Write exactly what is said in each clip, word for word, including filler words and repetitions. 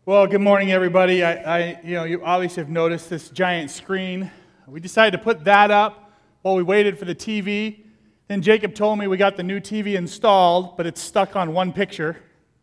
Well, good morning, everybody. I, I, you know, you obviously have noticed this giant screen. We decided to put that up while we waited for the T V. Then Jacob told me we got the new T V installed, but it's stuck on one picture.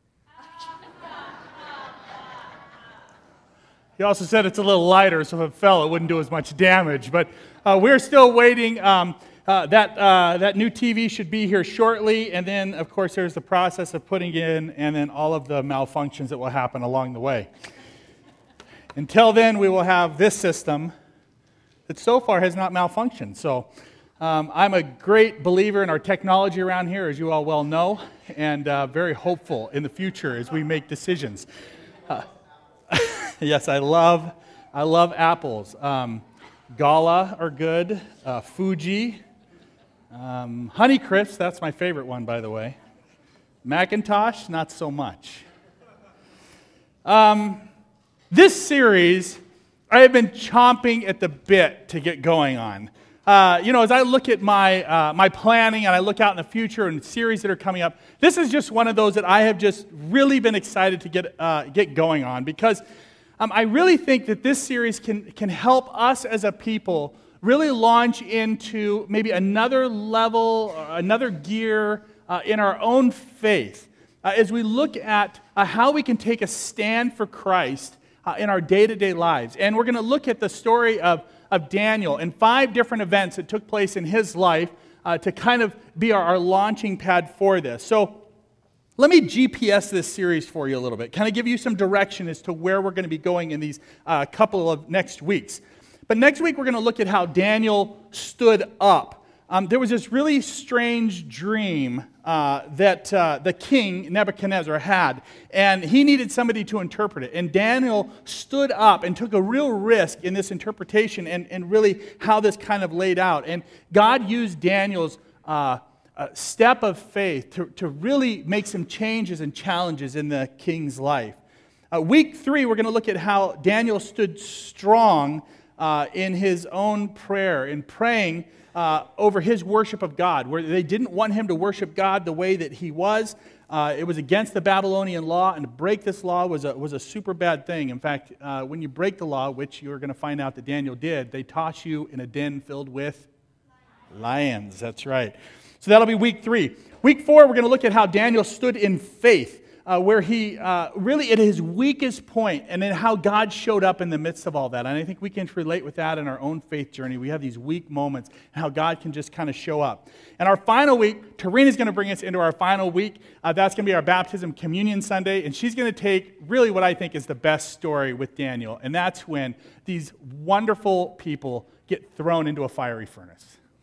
He also said it's a little lighter, so if it fell, it wouldn't do as much damage. But uh, we're still waiting. Um, uh, that uh, that new T V should be here shortly, and then, of course, there's the process of putting in, and then all of the malfunctions that will happen along the way. Until then, we will have this system that so far has not malfunctioned. So um, I'm a great believer in our technology around here, as you all well know, and uh, very hopeful in the future as we make decisions. Uh, Yes, I love, I love apples. Um, Gala are good. Uh, Fuji, um, Honeycrisp. That's my favorite one, by the way. Macintosh, not so much. Um, this series, I have been chomping at the bit to get going on. Uh, you know, as I look at my uh, my planning and I look out in the future and series that are coming up, this is just one of those that I have just really been excited to get uh, get going on because. Um, I really think that this series can, can help us as a people really launch into maybe another level, another gear uh, in our own faith uh, as we look at uh, how we can take a stand for Christ uh, in our day-to-day lives. And we're going to look at the story of, of Daniel and five different events that took place in his life uh, to kind of be our, our launching pad for this. So let me G P S this series for you a little bit, kind of give you some direction as to where we're going to be going in these uh, couple of next weeks. But next week, we're going to look at how Daniel stood up. Um, there was this really strange dream uh, that uh, the king, Nebuchadnezzar, had, and he needed somebody to interpret it. And Daniel stood up and took a real risk in this interpretation and, and really how this kind of laid out. And God used Daniel's uh A step of faith to, to really make some changes and challenges in the king's life. Uh, week three, we're going to look at how Daniel stood strong uh, in his own prayer, in praying uh, over his worship of God, where they didn't want him to worship God the way that he was. Uh, it was against the Babylonian law, and to break this law was a, was a super bad thing. In fact, uh, when you break the law, which you're going to find out that Daniel did, they toss you in a den filled with lions. That's right. So that'll be week three. Week four, we're going to look at how Daniel stood in faith, uh, where he uh, really at his weakest point, and then how God showed up in the midst of all that. And I think we can relate with that in our own faith journey. We have these weak moments, and how God can just kind of show up. And our final week, Tarina's going to bring us into our final week. Uh, that's going to be our Baptism Communion Sunday, and she's going to take really what I think is the best story with Daniel, and that's when these wonderful people get thrown into a fiery furnace.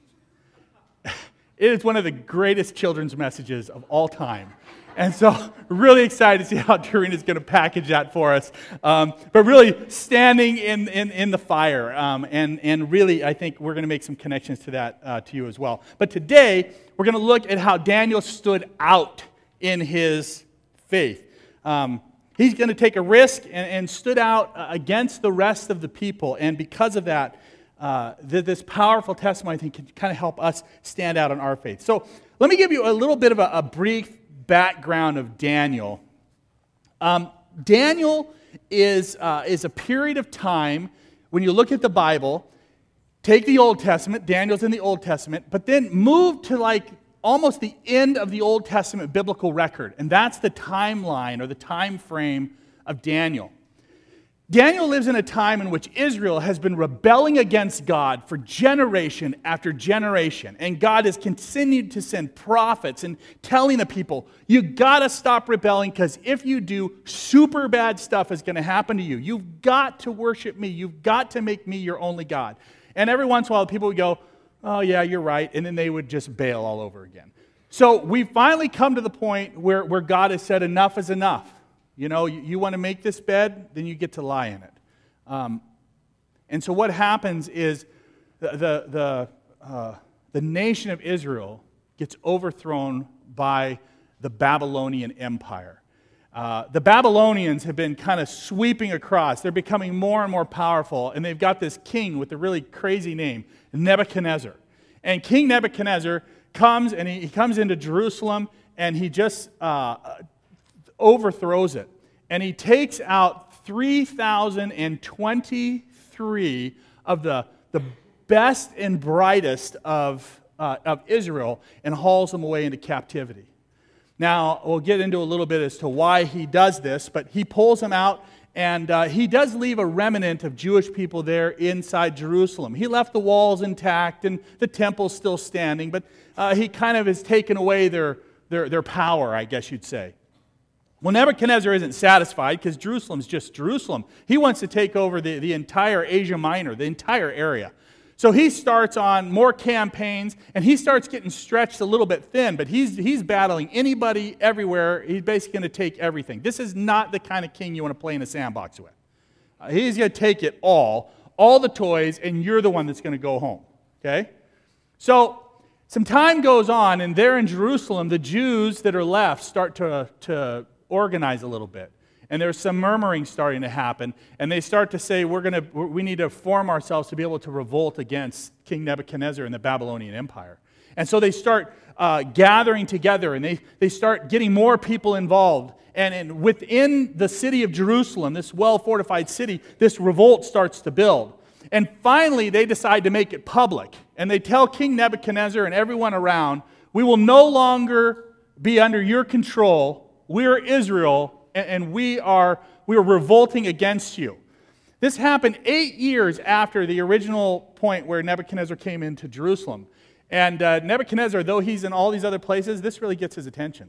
It is one of the greatest children's messages of all time. And so, really excited to see how Doreen is going to package that for us. Um, but really, standing in, in, in the fire. Um, and, and really, I think we're going to make some connections to that uh, to you as well. But today, we're going to look at how Daniel stood out in his faith. Um, he's going to take a risk and, and stood out against the rest of the people. And because of that, Uh, this powerful testimony, I think, can kind of help us stand out in our faith. So let me give you a little bit of a, a brief background of Daniel. Um, Daniel is, uh, is a period of time, when you look at the Bible, take the Old Testament, Daniel's in the Old Testament, but then move to like almost the end of the Old Testament biblical record. And that's the timeline or the time frame of Daniel. Daniel lives in a time in which Israel has been rebelling against God for generation after generation. And God has continued to send prophets and telling the people, you got to stop rebelling because if you do, super bad stuff is going to happen to you. You've got to worship me. You've got to make me your only God. And every once in a while, people would go, oh, yeah, you're right. And then they would just bail all over again. So we finally come to the point where, where God has said enough is enough. You know, you, you want to make this bed, then you get to lie in it. Um, and so what happens is the the the, uh, the nation of Israel gets overthrown by the Babylonian Empire. Uh, the Babylonians have been kind of sweeping across. They're becoming more and more powerful, and they've got this king with a really crazy name, Nebuchadnezzar. And King Nebuchadnezzar comes, and he, he comes into Jerusalem, and he just uh, overthrows it. And he takes out three thousand twenty-three of the, the best and brightest of, uh, of Israel and hauls them away into captivity. Now, we'll get into a little bit as to why he does this, but he pulls them out, and uh, he does leave a remnant of Jewish people there inside Jerusalem. He left the walls intact, and the temple's still standing, but uh, he kind of has taken away their, their, their power, I guess you'd say. Well, Nebuchadnezzar isn't satisfied because Jerusalem's just Jerusalem. He wants to take over the, the entire Asia Minor, the entire area. So he starts on more campaigns, and he starts getting stretched a little bit thin, but he's, he's battling anybody, everywhere. He's basically going to take everything. This is not the kind of king you want to play in a sandbox with. Uh, he's going to take it all, all the toys, and you're the one that's going to go home. Okay? So some time goes on, and there in Jerusalem, the Jews that are left start to, to organize a little bit. And there's some murmuring starting to happen, and they start to say, we're gonna, we need to form ourselves to be able to revolt against King Nebuchadnezzar and the Babylonian Empire. And so they start uh, gathering together, and they, they start getting more people involved. And, and within the city of Jerusalem, this well-fortified city, this revolt starts to build. And finally, they decide to make it public. And they tell King Nebuchadnezzar and everyone around, we will no longer be under your control. We're Israel, and we are we are revolting against you. This happened eight years after the original point where Nebuchadnezzar came into Jerusalem. And uh, Nebuchadnezzar, though he's in all these other places, this really gets his attention.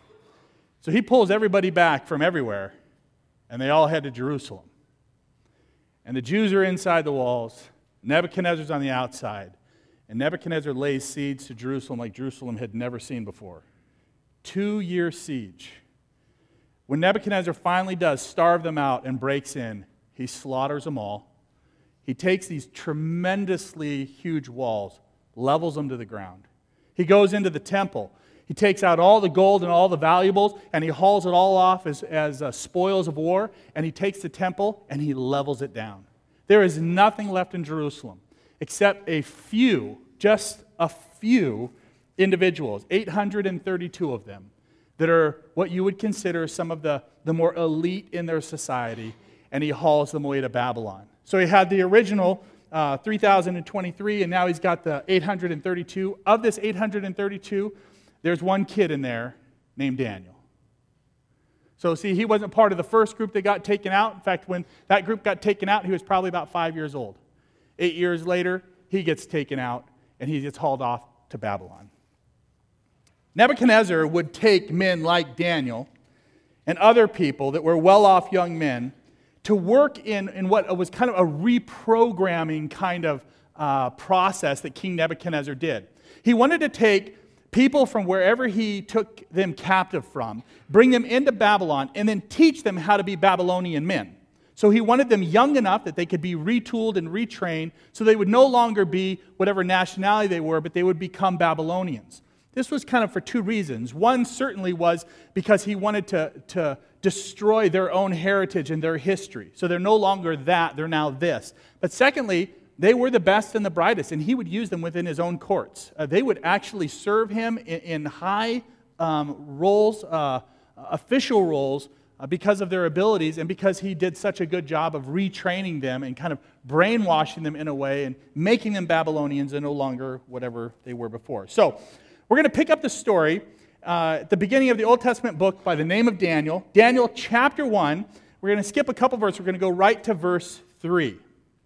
So he pulls everybody back from everywhere, and they all head to Jerusalem. And the Jews are inside the walls. Nebuchadnezzar's on the outside. And Nebuchadnezzar lays siege to Jerusalem like Jerusalem had never seen before. Two-year siege. When Nebuchadnezzar finally does starve them out and breaks in, he slaughters them all. He takes these tremendously huge walls, levels them to the ground. He goes into the temple. He takes out all the gold and all the valuables, and he hauls it all off as, as uh, spoils of war, and he takes the temple and he levels it down. There is nothing left in Jerusalem except a few, just a few individuals, eight hundred thirty-two of them, that are what you would consider some of the, the more elite in their society, and he hauls them away to Babylon. So he had the original uh, three thousand twenty-three, and now he's got the eight hundred thirty-two. Of this eight hundred thirty-two, there's one kid in there named Daniel. So see, he wasn't part of the first group that got taken out. In fact, when that group got taken out, he was probably about five years old. Eight years later, he gets taken out, and he gets hauled off to Babylon. Nebuchadnezzar would take men like Daniel and other people that were well-off young men to work in, in what was kind of a reprogramming kind of uh, process that King Nebuchadnezzar did. He wanted to take people from wherever he took them captive from, bring them into Babylon, and then teach them how to be Babylonian men. So he wanted them young enough that they could be retooled and retrained so they would no longer be whatever nationality they were, but they would become Babylonians. This was kind of for two reasons. One certainly was because he wanted to, to destroy their own heritage and their history. So they're no longer that, they're now this. But secondly, they were the best and the brightest, and he would use them within his own courts. Uh, they would actually serve him in, in high um, roles, uh, official roles, uh, because of their abilities and because he did such a good job of retraining them and kind of brainwashing them in a way and making them Babylonians and no longer whatever they were before. So we're going to pick up the story uh, at the beginning of the Old Testament book by the name of Daniel. Daniel chapter one. We're going to skip a couple verses. We're going to go right to verse three.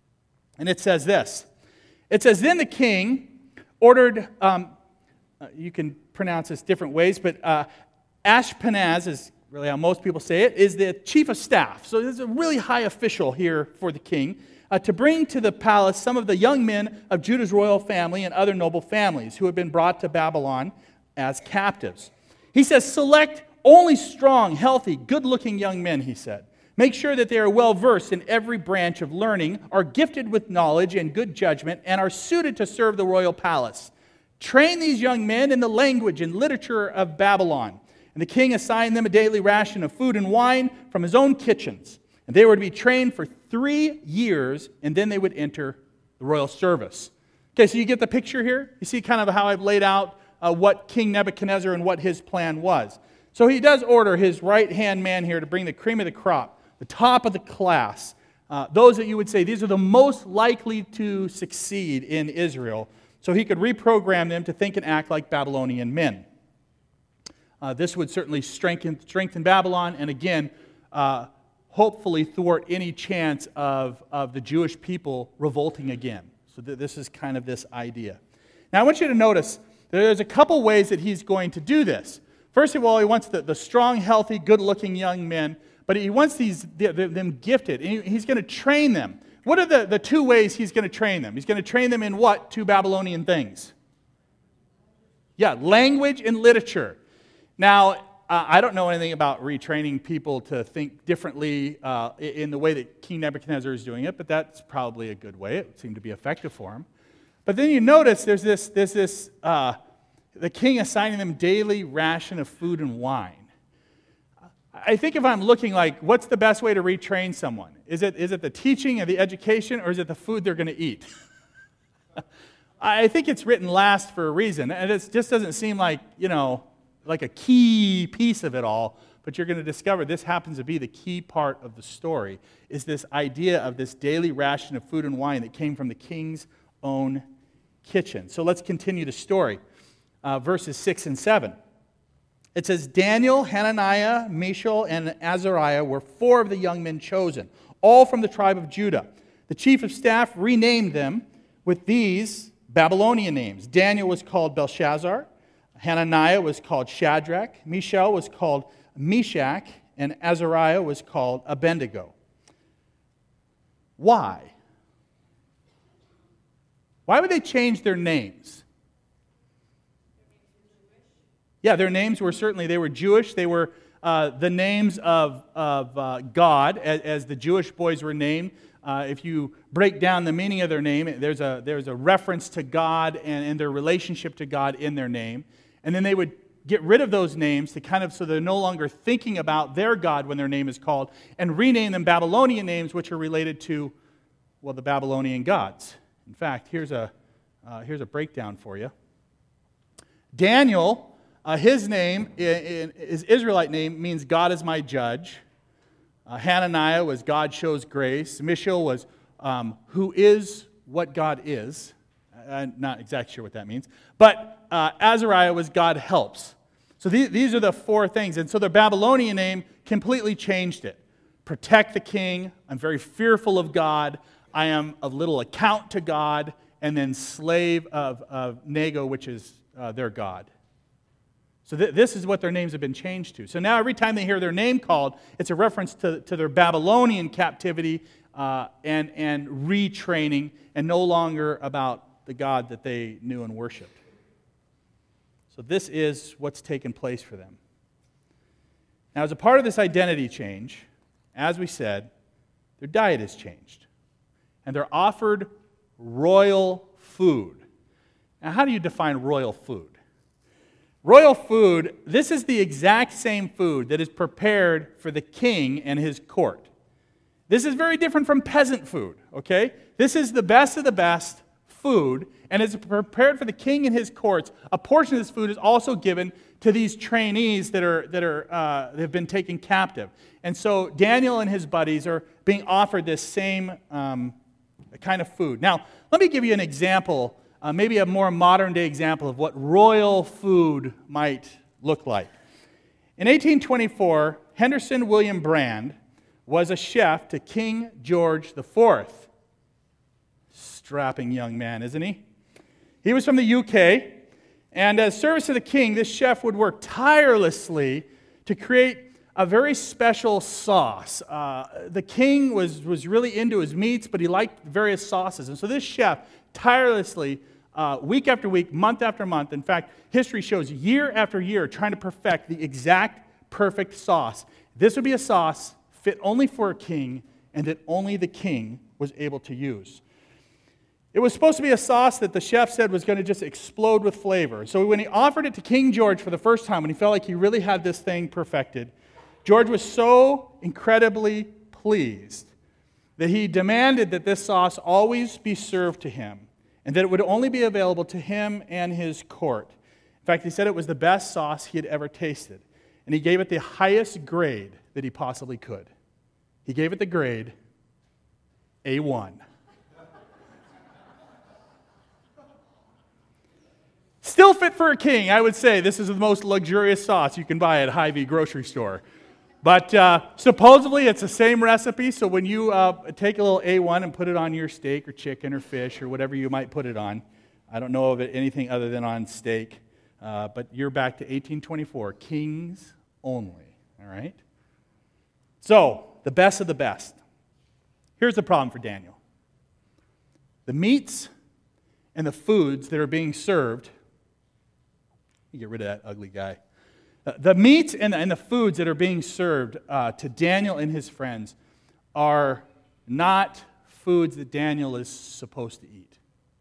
And it says this. It says, then the king ordered, um, uh, you can pronounce this different ways, but uh, Ashpenaz is really how most people say it, is the chief of staff. So there's a really high official here for the king. Uh, to bring to the palace some of the young men of Judah's royal family and other noble families who had been brought to Babylon as captives. He says, select only strong, healthy, good-looking young men, he said. Make sure that they are well-versed in every branch of learning, are gifted with knowledge and good judgment, and are suited to serve the royal palace. Train these young men in the language and literature of Babylon. And the king assigned them a daily ration of food and wine from his own kitchens. And they were to be trained for three years, and then they would enter the royal service. Okay, so you get the picture here? You see kind of how I've laid out uh, what King Nebuchadnezzar and what his plan was. So he does order his right-hand man here to bring the cream of the crop, the top of the class, uh, those that you would say these are the most likely to succeed in Israel, so he could reprogram them to think and act like Babylonian men. Uh, this would certainly strengthen, strengthen Babylon, and again, uh, hopefully thwart any chance of, of the Jewish people revolting again. So th- this is kind of this idea. Now I want you to notice there's a couple ways that he's going to do this. First of all, he wants the, the strong, healthy, good-looking young men, but he wants these them gifted, and he's going to train them. What are the, the two ways he's going to train them? He's going to train them in what? Two Babylonian things. Yeah, language and literature. Now, uh, I don't know anything about retraining people to think differently uh, in the way that King Nebuchadnezzar is doing it, but that's probably a good way. It seemed to be effective for him. But then you notice there's this, there's this uh, the king assigning them daily ration of food and wine. I think if I'm looking like, what's the best way to retrain someone? Is it is it the teaching and the education, or is it the food they're going to eat? I think it's written last for a reason, and it just doesn't seem like, you know, like a key piece of it all, but you're going to discover this happens to be the key part of the story, is this idea of this daily ration of food and wine that came from the king's own kitchen. So let's continue the story. Uh, verses six and seven. It says, Daniel, Hananiah, Mishael, and Azariah were four of the young men chosen, all from the tribe of Judah. The chief of staff renamed them with these Babylonian names. Daniel was called Belshazzar, Hananiah was called Shadrach, Mishael was called Meshach, and Azariah was called Abednego. Why? Why would they change their names? Yeah, their names were certainly, they were Jewish. They were uh, the names of, of uh, God, as, as the Jewish boys were named. Uh, if you break down the meaning of their name, there's a, there's a reference to God and, and their relationship to God in their name. And then they would get rid of those names to kind of, so they're no longer thinking about their God when their name is called, and rename them Babylonian names, which are related to, well, the Babylonian gods. In fact, here's a, uh, here's a breakdown for you. Daniel, Uh, his name, his Israelite name, means God is my judge. Uh, Hananiah was God shows grace. Mishael was um, who is what God is. I'm not exactly sure what that means. But uh, Azariah was God helps. So these, these are the four things. And so their Babylonian name completely changed it. Protect the king. I'm very fearful of God. I am of little account to God. And then slave of, of Nego, which is uh, their God. So th- this is what their names have been changed to. So now every time they hear their name called, it's a reference to, to their Babylonian captivity uh, and, and retraining, and no longer about the God that they knew and worshiped. So this is what's taken place for them. Now, as a part of this identity change, as we said, their diet has changed. And they're offered royal food. Now, how do you define royal food? Royal food, this is the exact same food that is prepared for the king and his court. This is very different from peasant food, okay? This is the best of the best food, and it's prepared for the king and his courts. A portion of this food is also given to these trainees that are that are uh, that have been taken captive. And so Daniel and his buddies are being offered this same um, kind of food. Now, let me give you an example. Uh, maybe a more modern-day example of what royal food might look like. In eighteen twenty-four, Henderson William Brand was a chef to King George the Fourth. Strapping young man, isn't he? He was from the U K, and as service to the king, this chef would work tirelessly to create a very special sauce. Uh, the king was, was really into his meats, but he liked various sauces. And so this chef tirelessly, uh, week after week, month after month, in fact, history shows year after year, trying to perfect the exact perfect sauce. This would be a sauce fit only for a king, and that only the king was able to use. It was supposed to be a sauce that the chef said was going to just explode with flavor. So when he offered it to King George for the first time, when he felt like he really had this thing perfected, George was so incredibly pleased that he demanded that this sauce always be served to him, and that it would only be available to him and his court. In fact, he said it was the best sauce he had ever tasted, and he gave it the highest grade that he possibly could. He gave it the grade A one. Still fit for a king, I would say. This is the most luxurious sauce you can buy at Hy-Vee grocery store. But uh, supposedly it's the same recipe, so when you uh, take a little A one and put it on your steak or chicken or fish or whatever you might put it on, I don't know of it anything other than on steak, uh, but you're back to eighteen twenty-four, kings only, all right? So, the best of the best. Here's the problem for Daniel. The meats and the foods that are being served, get rid of that ugly guy. Uh, the meats and the, and the foods that are being served uh, to Daniel and his friends are not foods that Daniel is supposed to eat.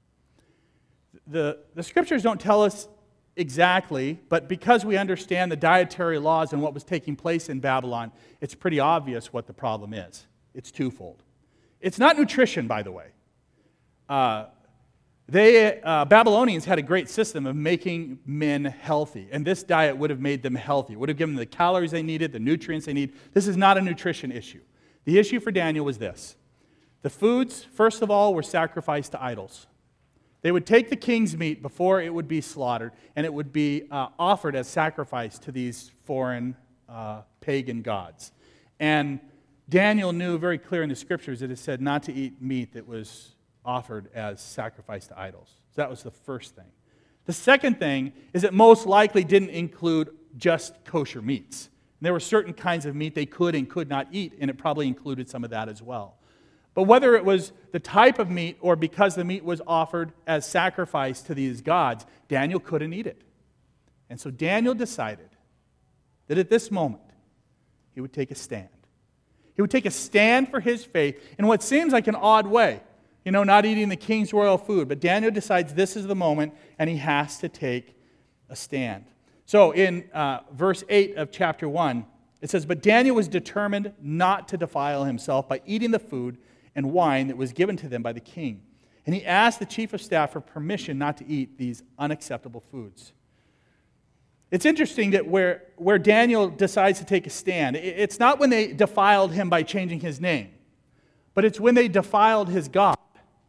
The, the scriptures don't tell us exactly, but because we understand the dietary laws and what was taking place in Babylon, it's pretty obvious what the problem is. It's twofold. It's not nutrition, by the way. Uh, They, uh, Babylonians had a great system of making men healthy, and this diet would have made them healthy. It would have given them the calories they needed, the nutrients they need. This is not a nutrition issue. The issue for Daniel was this. The foods, first of all, were sacrificed to idols. They would take the king's meat before it would be slaughtered, and it would be uh, offered as sacrifice to these foreign uh, pagan gods. And Daniel knew very clear in the scriptures that it said not to eat meat that was offered as sacrifice to idols. So that was the first thing. The second thing is it most likely didn't include just kosher meats. And there were certain kinds of meat they could and could not eat, and it probably included some of that as well. But whether it was the type of meat or because the meat was offered as sacrifice to these gods, Daniel couldn't eat it. And so Daniel decided that at this moment, he would take a stand. He would take a stand for his faith in what seems like an odd way. You know, not eating the king's royal food. But Daniel decides this is the moment, and he has to take a stand. So in uh, verse eight of chapter one, it says, "But Daniel was determined not to defile himself by eating the food and wine that was given to them by the king. And he asked the chief of staff for permission not to eat these unacceptable foods." It's interesting that where, where Daniel decides to take a stand, it's not when they defiled him by changing his name, but it's when they defiled his God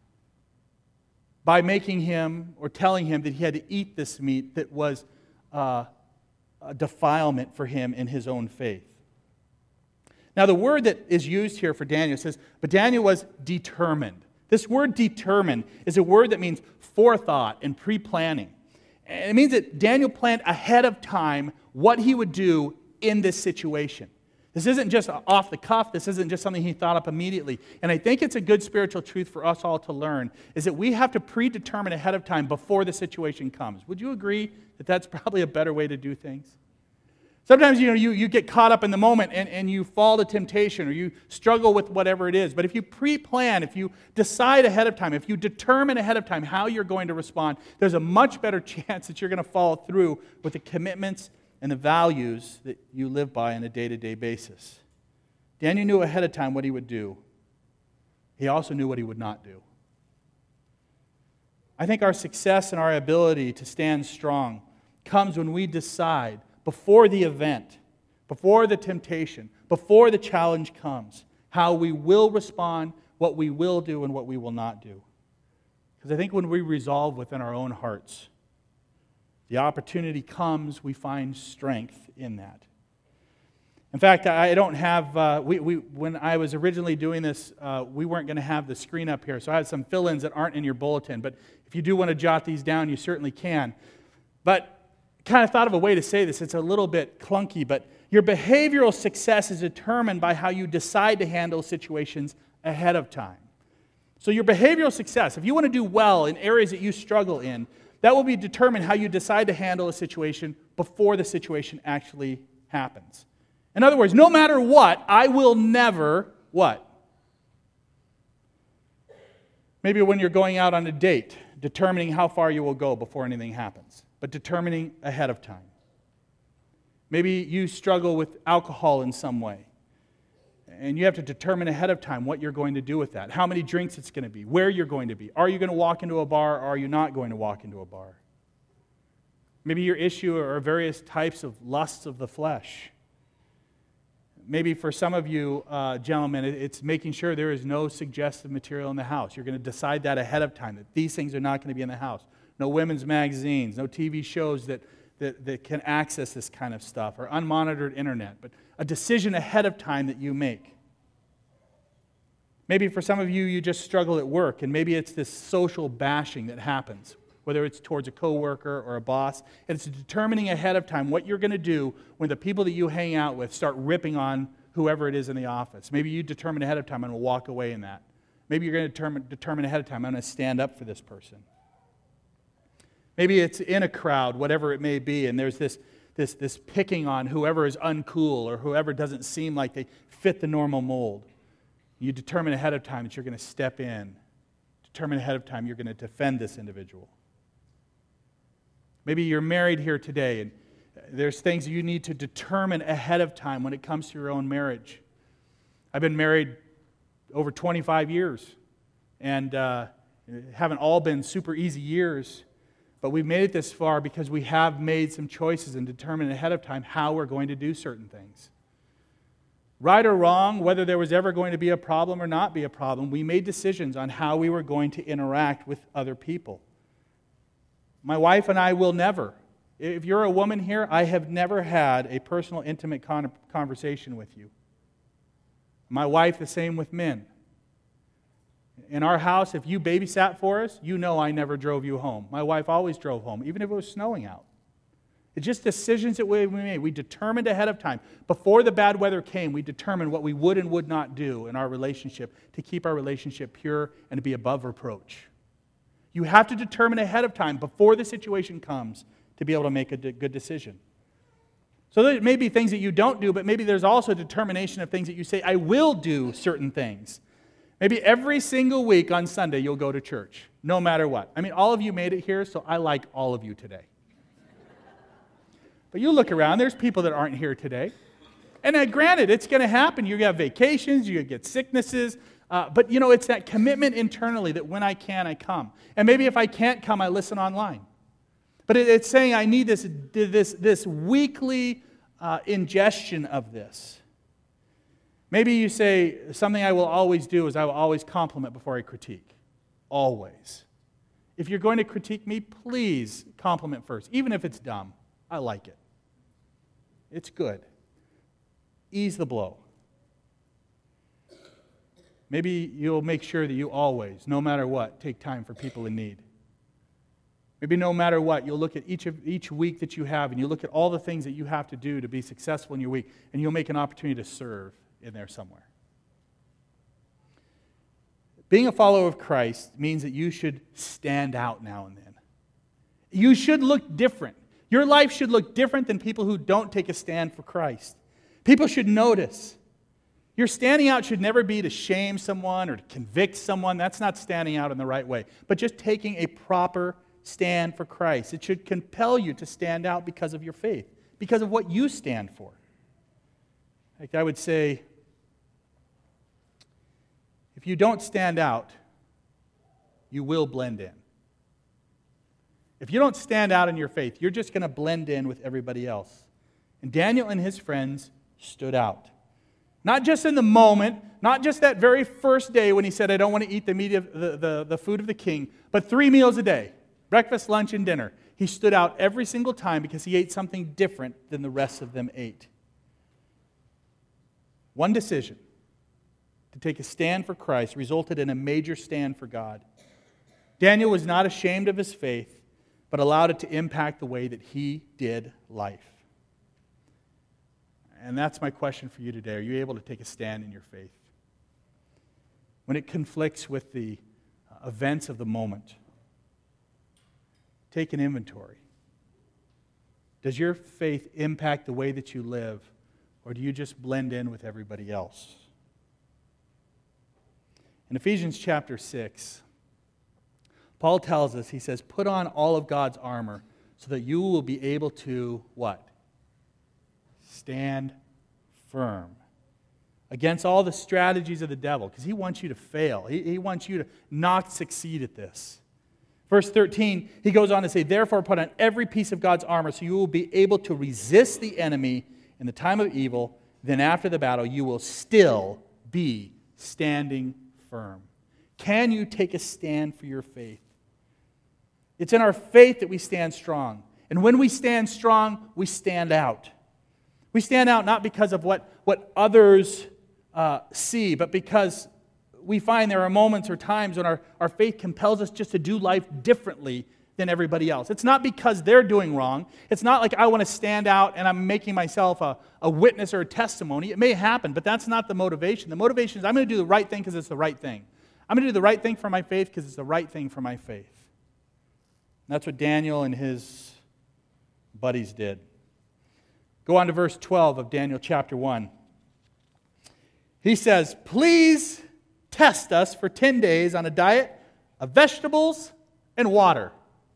by making him or telling him that he had to eat this meat that was uh, a defilement for him in his own faith. Now, the word that is used here for Daniel says, but Daniel was determined. This word determined is a word that means forethought and pre-planning. And it means that Daniel planned ahead of time what he would do in this situation. This isn't just off the cuff. This isn't just something he thought up immediately. And I think it's a good spiritual truth for us all to learn, is that we have to predetermine ahead of time before the situation comes. Would you agree that that's probably a better way to do things? Sometimes, you know, you, you get caught up in the moment and, and you fall to temptation or you struggle with whatever it is. But if you pre-plan, if you decide ahead of time, if you determine ahead of time how you're going to respond, there's a much better chance that you're going to follow through with the commitments and the values that you live by on a day-to-day basis. Daniel knew ahead of time what he would do. He also knew what he would not do. I think our success and our ability to stand strong comes when we decide before the event, before the temptation, before the challenge comes, how we will respond, what we will do, and what we will not do. Because I think when we resolve within our own hearts, the opportunity comes, we find strength in that. In fact, I don't have, uh, we, we, when I was originally doing this, uh, we weren't going to have the screen up here, so I have some fill-ins that aren't in your bulletin, but if you do want to jot these down, you certainly can. But kind of thought of a way to say this. It's a little bit clunky, but your behavioral success is determined by how you decide to handle situations ahead of time. So your behavioral success, if you want to do well in areas that you struggle in, that will be determined how you decide to handle a situation before the situation actually happens. In other words, no matter what, I will never, what? Maybe when you're going out on a date, determining how far you will go before anything happens, but determining ahead of time. Maybe you struggle with alcohol in some way, and you have to determine ahead of time what you're going to do with that, how many drinks it's going to be, where you're going to be. Are you going to walk into a bar, or are you not going to walk into a bar? Maybe your issue are various types of lusts of the flesh. Maybe for some of you uh, gentlemen, it's making sure there is no suggestive material in the house. You're going to decide that ahead of time, that these things are not going to be in the house. No women's magazines, no T V shows that, that, that can access this kind of stuff, or unmonitored internet, but a decision ahead of time that you make. Maybe for some of you, you just struggle at work, and maybe it's this social bashing that happens, whether it's towards a coworker or a boss, and it's determining ahead of time what you're going to do when the people that you hang out with start ripping on whoever it is in the office. Maybe you determine ahead of time, I'm going to walk away in that. Maybe you're going to determine, determine ahead of time, I'm going to stand up for this person. Maybe it's in a crowd, whatever it may be, and there's this, this, this picking on whoever is uncool or whoever doesn't seem like they fit the normal mold. You determine ahead of time that you're going to step in. Determine ahead of time you're going to defend this individual. Maybe you're married here today, and there's things you need to determine ahead of time when it comes to your own marriage. I've been married over twenty-five years, and uh, haven't all been super easy years, but we've made it this far because we have made some choices and determined ahead of time how we're going to do certain things. Right or wrong, whether there was ever going to be a problem or not be a problem, we made decisions on how we were going to interact with other people. My wife and I will never, if you're a woman here, I have never had a personal, intimate con- conversation with you. My wife, the same with men. In our house, if you babysat for us, you know I never drove you home. My wife always drove home, even if it was snowing out. It's just decisions that we made. We determined ahead of time. Before the bad weather came, we determined what we would and would not do in our relationship to keep our relationship pure and to be above reproach. You have to determine ahead of time, before the situation comes, to be able to make a good decision. So there may be things that you don't do, but maybe there's also determination of things that you say, I will do certain things. Maybe every single week on Sunday you'll go to church, no matter what. I mean, all of you made it here, so I like all of you today. But you look around, there's people that aren't here today. And uh, granted, it's going to happen. You have vacations, you get sicknesses. Uh, but, you know, it's that commitment internally that when I can, I come. And maybe if I can't come, I listen online. But it, it's saying I need this, this, this weekly uh, ingestion of this. Maybe you say, something I will always do is I will always compliment before I critique. Always. If you're going to critique me, please compliment first, even if it's dumb. I like it. It's good. Ease the blow. Maybe you'll make sure that you always, no matter what, take time for people in need. Maybe no matter what, you'll look at each of each week that you have, and you look at all the things that you have to do to be successful in your week, and you'll make an opportunity to serve in there somewhere. Being a follower of Christ means that you should stand out now and then. You should look different. Your life should look different than people who don't take a stand for Christ. People should notice. Your standing out should never be to shame someone or to convict someone. That's not standing out in the right way. But just taking a proper stand for Christ. It should compel you to stand out because of your faith, because of what you stand for. Like I would say, if you don't stand out, you will blend in. If you don't stand out in your faith, you're just going to blend in with everybody else. And Daniel and his friends stood out. Not just in the moment, not just that very first day when he said, I don't want to eat the meat of the, the, the food of the king, but three meals a day, breakfast, lunch, and dinner. He stood out every single time because he ate something different than the rest of them ate. One decision to take a stand for Christ resulted in a major stand for God. Daniel was not ashamed of his faith, but allowed it to impact the way that he did life. And that's my question for you today. Are you able to take a stand in your faith? When it conflicts with the events of the moment, take an inventory. Does your faith impact the way that you live, or do you just blend in with everybody else? In Ephesians chapter six, Paul tells us, he says, put on all of God's armor so that you will be able to, what? Stand firm against all the strategies of the devil, because he wants you to fail. He, he wants you to not succeed at this. Verse thirteen, he goes on to say, therefore put on every piece of God's armor so you will be able to resist the enemy in the time of evil, then after the battle you will still be standing firm. Can you take a stand for your faith? It's in our faith that we stand strong. And when we stand strong, we stand out. We stand out not because of what, what others uh, see, but because we find there are moments or times when our, our faith compels us just to do life differently than everybody else. It's not because they're doing wrong. It's not like I want to stand out and I'm making myself a, a witness or a testimony. It may happen, but that's not the motivation. The motivation is I'm going to do the right thing because it's the right thing. I'm going to do the right thing for my faith because it's the right thing for my faith. And that's what Daniel and his buddies did. Go on to verse twelve of Daniel chapter one. He says, "Please test us for ten days on a diet of vegetables and water."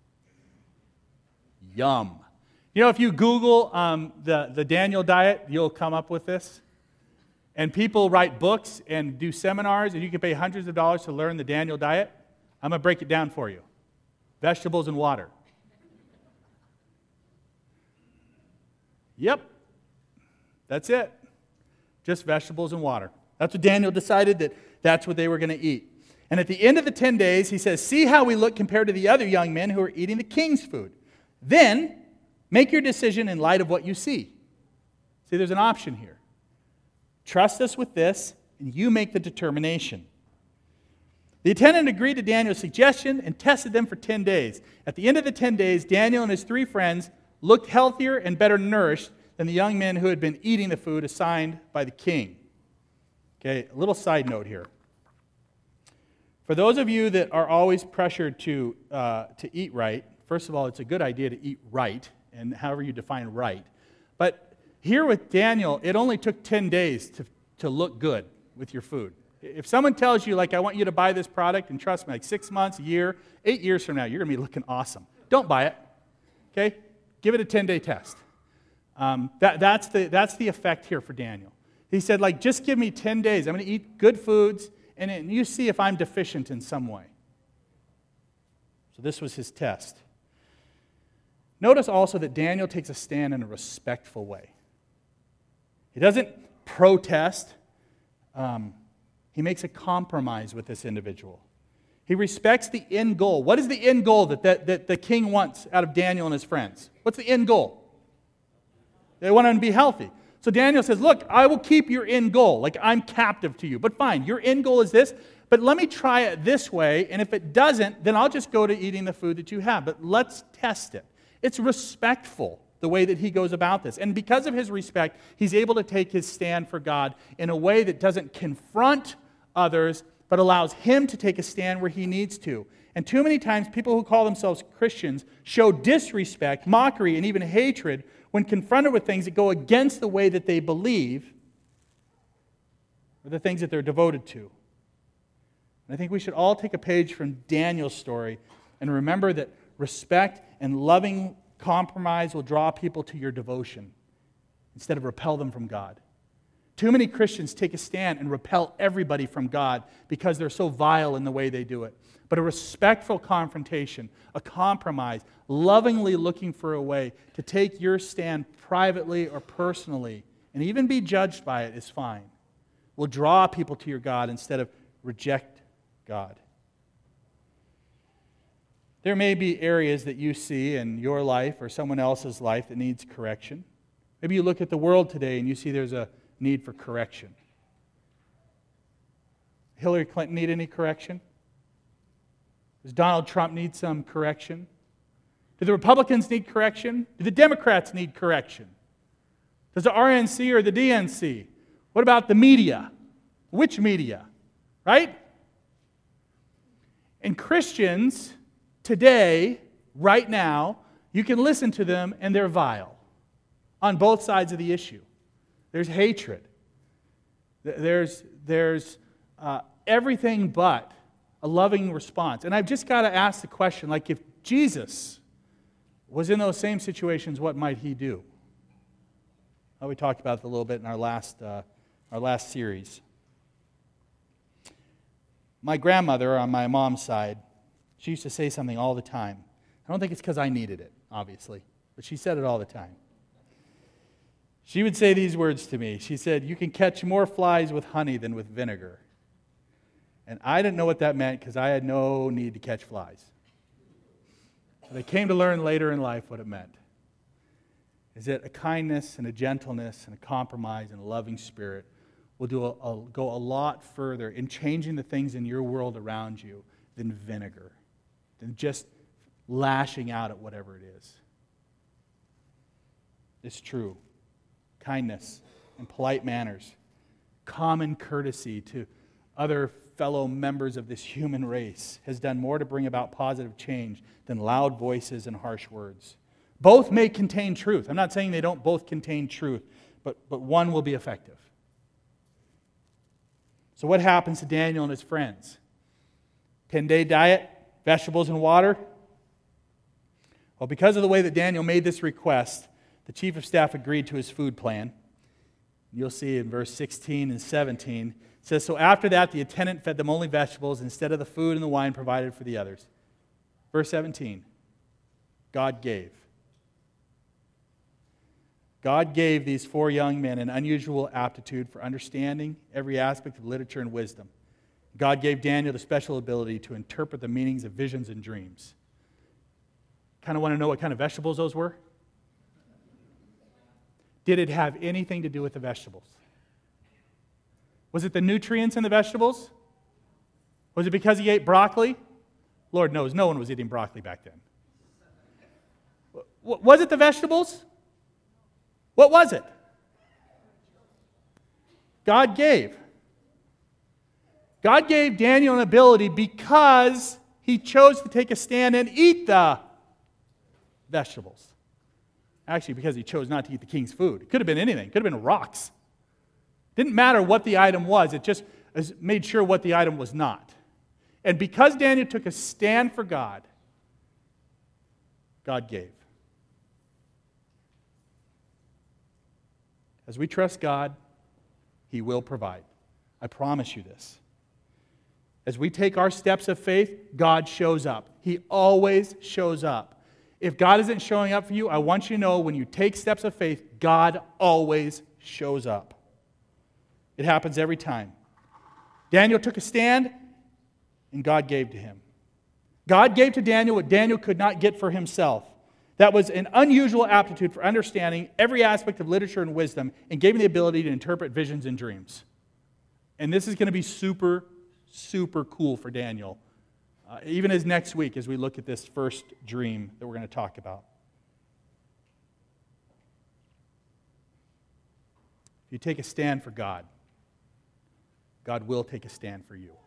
Yum. You know, if you Google um, the, the Daniel diet, you'll come up with this. And people write books and do seminars, and you can pay hundreds of dollars to learn the Daniel diet. I'm going to break it down for you. Vegetables and water. Yep. That's it. Just vegetables and water. That's what Daniel decided that that's what they were going to eat. And at the end of the ten days, he says, "See how we look compared to the other young men who are eating the king's food. Then make your decision in light of what you see." See, there's an option here. Trust us with this, and you make the determination. The attendant agreed to Daniel's suggestion and tested them for ten days. At the end of the ten days, Daniel and his three friends looked healthier and better nourished than the young men who had been eating the food assigned by the king. Okay, a little side note here. For those of you that are always pressured to, uh, to eat right, first of all, it's a good idea to eat right, and however you define right. But here with Daniel, it only took ten days to, to look good with your food. If someone tells you, like, I want you to buy this product, and trust me, like six months, a year, eight years from now, you're going to be looking awesome. Don't buy it, okay? Give it a ten-day test. Um, that, that's, the, that's the effect here for Daniel. He said, like, just give me ten days. I'm going to eat good foods, and, and you see if I'm deficient in some way. So this was his test. Notice also that Daniel takes a stand in a respectful way. He doesn't protest. Um, he makes a compromise with this individual. He respects the end goal. What is the end goal that, that, that the king wants out of Daniel and his friends? What's the end goal? They want him to be healthy. So Daniel says, look, I will keep your end goal. Like, I'm captive to you. But fine, your end goal is this. But let me try it this way. And if it doesn't, then I'll just go to eating the food that you have. But let's test it. It's respectful, the way that he goes about this. And because of his respect, he's able to take his stand for God in a way that doesn't confront others, but allows him to take a stand where he needs to. And too many times, people who call themselves Christians show disrespect, mockery, and even hatred when confronted with things that go against the way that they believe or the things that they're devoted to. And I think we should all take a page from Daniel's story and remember that respect and loving compromise will draw people to your devotion instead of repel them from God. Too many Christians take a stand and repel everybody from God because they're so vile in the way they do it. But a respectful confrontation, a compromise, lovingly looking for a way to take your stand privately or personally and even be judged by it is fine. Will draw people to your God instead of reject God. There may be areas that you see in your life or someone else's life that needs correction. Maybe you look at the world today and you see there's a need for correction. Hillary Clinton need any correction? Does Donald Trump need some correction? Do the Republicans need correction? Do the Democrats need correction? Does the R N C or the D N C? What about the media? Which media? Right? And Christians today, right now, you can listen to them and they're vile on both sides of the issue. There's hatred. There's, there's uh, everything but a loving response. And I've just got to ask the question, like, if Jesus was in those same situations, what might he do? Well, we talked about it a little bit in our last, uh, our last series. My grandmother on my mom's side, she used to say something all the time. I don't think it's because I needed it, obviously, but she said it all the time. She would say these words to me. She said, "You can catch more flies with honey than with vinegar." And I didn't know what that meant because I had no need to catch flies. But I came to learn later in life what it meant. Is that a kindness and a gentleness and a compromise and a loving spirit will do a, a, go a lot further in changing the things in your world around you than vinegar, than just lashing out at whatever it is. It's true. Kindness and polite manners, common courtesy to other fellow members of this human race has done more to bring about positive change than loud voices and harsh words. Both may contain truth. I'm not saying they don't both contain truth, but, but one will be effective. So what happens to Daniel and his friends? ten-day diet, vegetables and water? Well, because of the way that Daniel made this request, the chief of staff agreed to his food plan. You'll see in verse sixteen and seventeen, it says, "So after that, the attendant fed them only vegetables instead of the food and the wine provided for the others." Verse seventeen, God gave. God gave these four young men an unusual aptitude for understanding every aspect of literature and wisdom. God gave Daniel the special ability to interpret the meanings of visions and dreams. Kind of want to know what kind of vegetables those were? Did it have anything to do with the vegetables? Was it the nutrients in the vegetables? Was it because he ate broccoli? Lord knows, no one was eating broccoli back then. Was it the vegetables? What was it? God gave. God gave Daniel an ability because he chose to take a stand and eat the vegetables. Actually, because he chose not to eat the king's food. It could have been anything. It could have been rocks. Didn't matter what the item was. It just made sure what the item was not. And because Daniel took a stand for God, God gave. As we trust God, He will provide. I promise you this. As we take our steps of faith, God shows up. He always shows up. If God isn't showing up for you, I want you to know when you take steps of faith, God always shows up. It happens every time. Daniel took a stand, and God gave to him. God gave to Daniel what Daniel could not get for himself. That was an unusual aptitude for understanding every aspect of literature and wisdom, and gave him the ability to interpret visions and dreams. And this is going to be super, super cool for Daniel. Uh, even as next week, as we look at this first dream that we're going to talk about. If you take a stand for God, God will take a stand for you.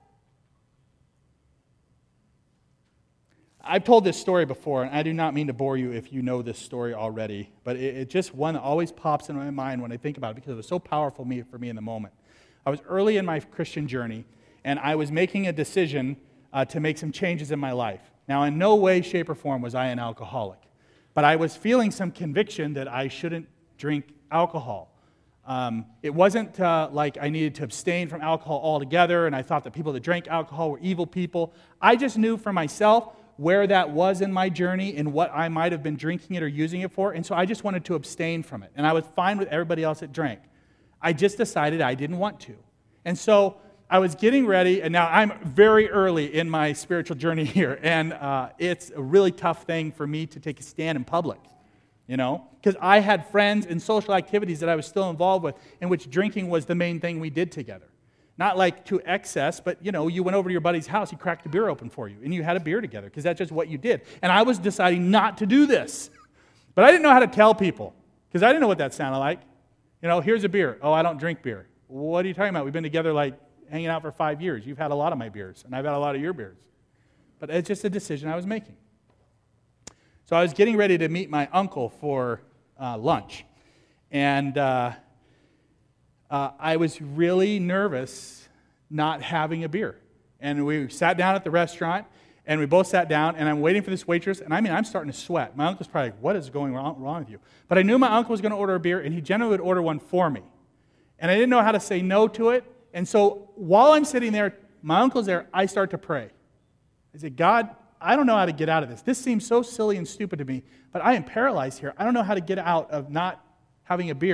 I've told this story before, and I do not mean to bore you if you know this story already, but it, it just one that always pops in my mind when I think about it because it was so powerful me, for me in the moment. I was early in my Christian journey, and I was making a decision Uh, to make some changes in my life. Now, in no way, shape, or form was I an alcoholic, but I was feeling some conviction that I shouldn't drink alcohol. Um, it wasn't uh, like I needed to abstain from alcohol altogether, and I thought that people that drank alcohol were evil people. I just knew for myself where that was in my journey and what I might have been drinking it or using it for, and so I just wanted to abstain from it. And I was fine with everybody else that drank. I just decided I didn't want to. And so I was getting ready, and now I'm very early in my spiritual journey here, and uh, it's a really tough thing for me to take a stand in public, you know, because I had friends and social activities that I was still involved with in which drinking was the main thing we did together. Not like to excess, but, you know, you went over to your buddy's house, he cracked a beer open for you, and you had a beer together, because that's just what you did. And I was deciding not to do this. But I didn't know how to tell people, because I didn't know what that sounded like. You know, here's a beer. Oh, I don't drink beer. What are you talking about? We've been together like hanging out for five years. You've had a lot of my beers, and I've had a lot of your beers. But it's just a decision I was making. So I was getting ready to meet my uncle for uh, lunch. And uh, uh, I was really nervous not having a beer. And we sat down at the restaurant, and we both sat down, and I'm waiting for this waitress, and I mean, I'm starting to sweat. My uncle's probably like, what is going wrong, wrong with you? But I knew my uncle was going to order a beer, and he generally would order one for me. And I didn't know how to say no to it. And so while I'm sitting there, my uncle's there, I start to pray. I say, God, I don't know how to get out of this. This seems so silly and stupid to me, but I am paralyzed here. I don't know how to get out of not having a beer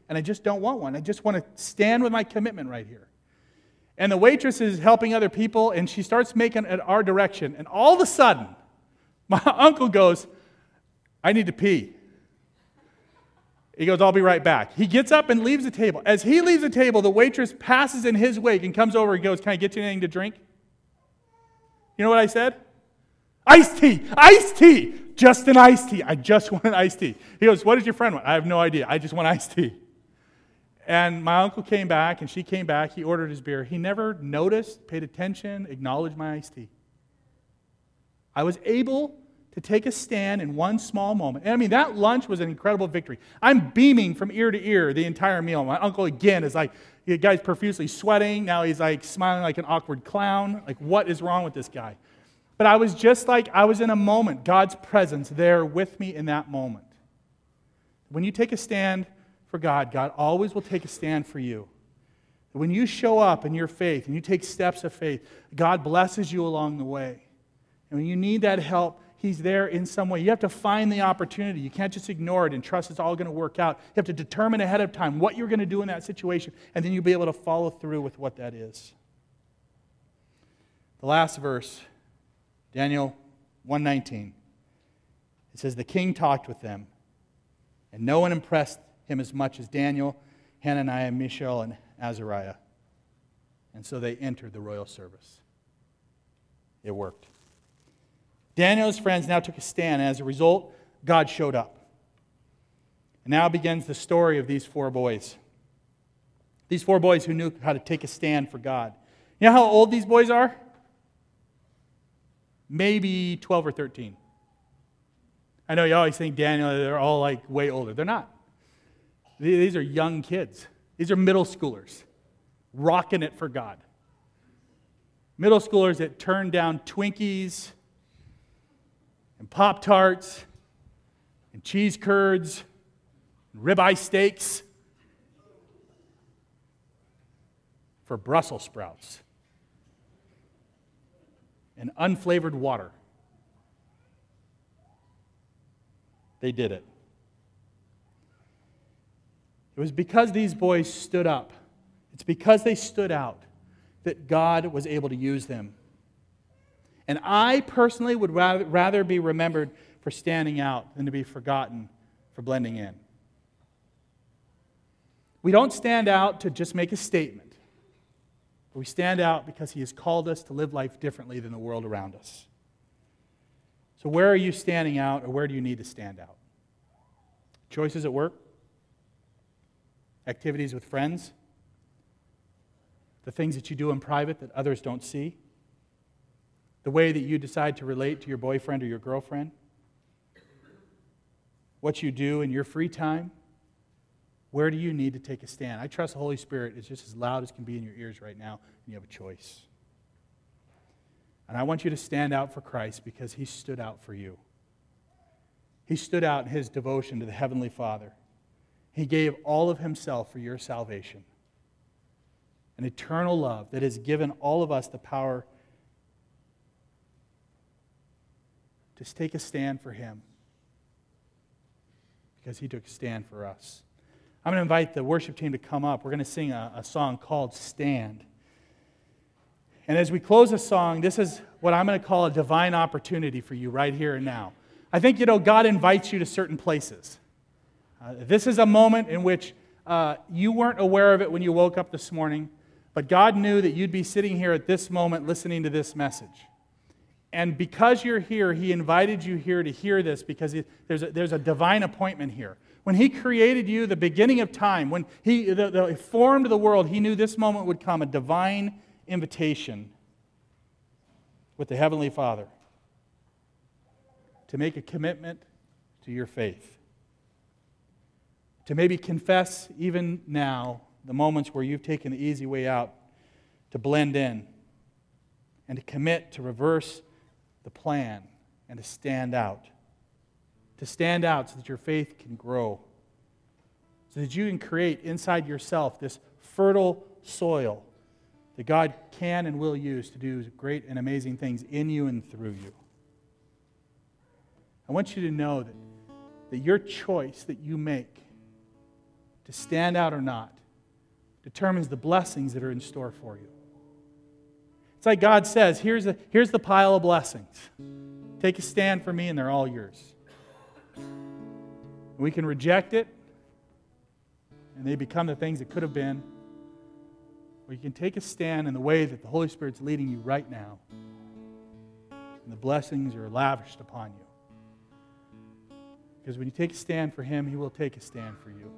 and I just don't want one. I just want to stand with my commitment right here. And the waitress is helping other people, and she starts making it our direction. And all of a sudden, my uncle goes, I need to pee. He goes, I'll be right back. He gets up and leaves the table. As he leaves the table, the waitress passes in his wake and comes over and goes, can I get you anything to drink? You know what I said? Iced tea! Iced tea! Just an iced tea. I just want an iced tea. He goes, what does your friend want? I have no idea. I just want iced tea. And my uncle came back, and she came back. He ordered his beer. He never noticed, paid attention, acknowledged my iced tea. I was able to take a stand in one small moment. And I mean, that lunch was an incredible victory. I'm beaming from ear to ear the entire meal. My uncle, again, is like, the guy's profusely sweating. Now he's like smiling like an awkward clown. Like, what is wrong with this guy? But I was just like, I was in a moment, God's presence there with me in that moment. When you take a stand for God, God always will take a stand for you. When you show up in your faith and you take steps of faith, God blesses you along the way. And when you need that help, He's there in some way. You have to find the opportunity. You can't just ignore it and trust it's all going to work out. You have to determine ahead of time what you're going to do in that situation, and then you'll be able to follow through with what that is. The last verse, Daniel one nineteen. It says, the king talked with them, and no one impressed him as much as Daniel, Hananiah, Mishael, and Azariah. And so they entered the royal service. It worked. Daniel and his friends now took a stand, and as a result, God showed up. And now begins the story of these four boys. These four boys who knew how to take a stand for God. You know how old these boys are? Maybe twelve or thirteen. I know you always think Daniel, they're all like way older. They're not. These are young kids. These are middle schoolers rocking it for God. Middle schoolers that turn down Twinkies and Pop-Tarts and cheese curds and ribeye steaks for Brussels sprouts and unflavored water. They did it. It was because these boys stood up. It's because they stood out that God was able to use them. And I personally would rather, rather be remembered for standing out than to be forgotten for blending in. We don't stand out to just make a statement. But we stand out because He has called us to live life differently than the world around us. So where are you standing out, or where do you need to stand out? Choices at work? Activities with friends? The things that you do in private that others don't see? The way that you decide to relate to your boyfriend or your girlfriend? What you do in your free time? Where do you need to take a stand? I trust the Holy Spirit is just as loud as can be in your ears right now, and you have a choice. And I want you to stand out for Christ because He stood out for you. He stood out in His devotion to the Heavenly Father. He gave all of Himself for your salvation. An eternal love that has given all of us the power to take a stand for Him because He took a stand for us. I'm going to invite the worship team to come up. We're going to sing a, a song called Stand. And as we close the song, this is what I'm going to call a divine opportunity for you right here and now. I think, you know, God invites you to certain places. Uh, this is a moment in which uh, you weren't aware of it when you woke up this morning, but God knew that you'd be sitting here at this moment listening to this message. And because you're here, He invited you here to hear this because there's a, there's a divine appointment here. When He created you, the beginning of time, when He the, the, formed the world, He knew this moment would come, a divine invitation with the Heavenly Father to make a commitment to your faith. To maybe confess even now the moments where you've taken the easy way out to blend in and to commit to reverse the plan and to stand out. To stand out so that your faith can grow. So that you can create inside yourself this fertile soil that God can and will use to do great and amazing things in you and through you. I want you to know that, that your choice that you make to stand out or not determines the blessings that are in store for you. It's like God says, here's, a, here's the pile of blessings. Take a stand for me and they're all yours. We can reject it and they become the things that could have been. Or you can take a stand in the way that the Holy Spirit's leading you right now. And the blessings are lavished upon you. Because when you take a stand for Him, He will take a stand for you.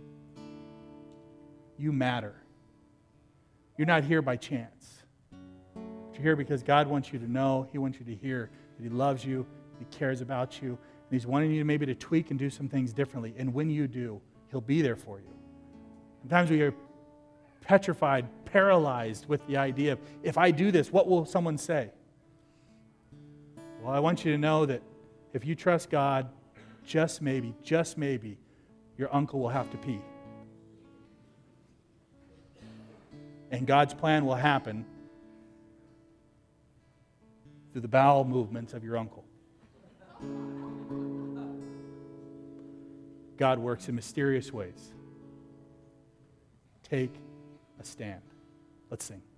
You matter. You're not here by chance. You're here because God wants you to know, He wants you to hear that He loves you, He cares about you, and He's wanting you maybe to tweak and do some things differently. And when you do, He'll be there for you. Sometimes we are petrified, paralyzed with the idea of, if I do this, what will someone say? Well, I want you to know that if you trust God, just maybe, just maybe, your uncle will have to pee. And God's plan will happen through the bowel movements of your uncle. God works in mysterious ways. Take a stand. Let's sing.